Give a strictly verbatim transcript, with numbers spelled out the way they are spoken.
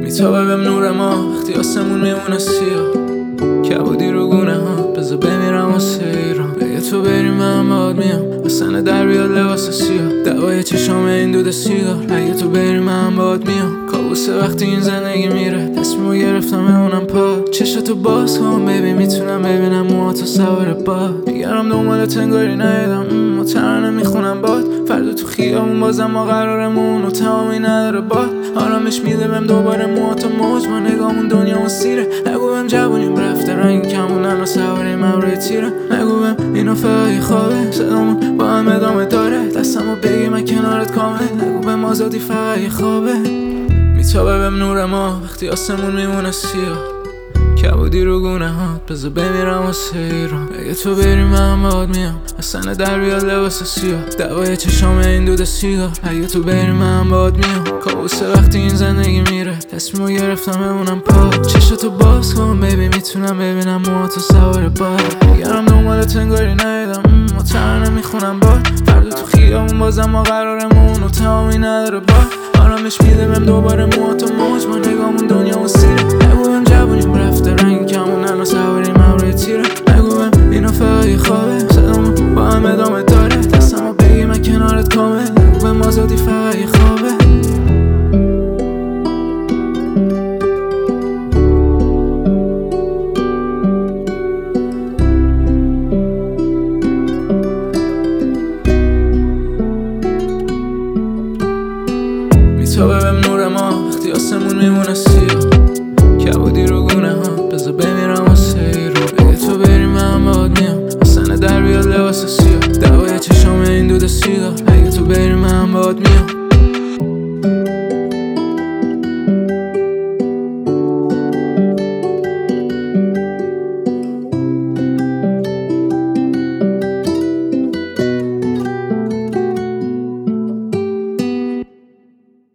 میتابه بهم نور ما وقتی آسمون میمونه سیاه، کبودی رو گونه ها بذار بمیرم واسه ایران. اگه تو بری من باهات میام، واسه در بیاد لباس سیاه، دوای چشام این دود سیگار. اگه تو بری من باهات میام، کابوسه وقتی این زندگی میره، تصمیمو گرفتم بمونم پا. چشاتو باز کن ببین میتونم ببینم موهاتو سوار باد. میگرم دنبالت انگاری ندیدم و ترانه میخونم باد. فردا تو خیابون بازم ما قرارمون و تمامی نداره باد. آرامش میده بهم دوباره موهاتو موج، ما نگامون دنیا و سیره. نگو بهم جوونیم رفته رنگ کمونن و سواریم روی تیره. نگو بهم اینو فقط خوابه، صدامون با هم ادامه داره. دستمو بگی من کنارت کامل، نگو بهم آزادی فقط خوابه. میتابه بهم نور ما وقتی آسمون میمونه سیاه، کبودی رو گونه هات بذار بمیرم واسه ایران. اگه تو بری من باهات میام، اصلا در بیاد لباس سیاه، دوای چشام این دود سیگار. اگه تو بری من باهات میام، کابوسه وقتی این زندگی میره، تصمیمو گرفتم بمونم پا. چشاتو باز کن ببین میتونم ببینم موهاتو سوار باد. میگرم دنبالت انگاری ندیدم و ترانه میخونم باد. فردا تو خیابون بازم ما قرارمون و تمامی نداره باد. آرامش میده بهم دوباره موهاتو موج، ما نگامون دنیا و سیره. نگو بهم جوونیم رفته رنگ کمونن و سواریم روی تیره. نگو بهم اینو فقط خوابه، صدامون با هم ادامه داره. دستمو بگی من کنارت کامل، نگو بهم آزادی فقط خوابه. میتابه بهم نور ما وقتی آسمون میمونه سیاه،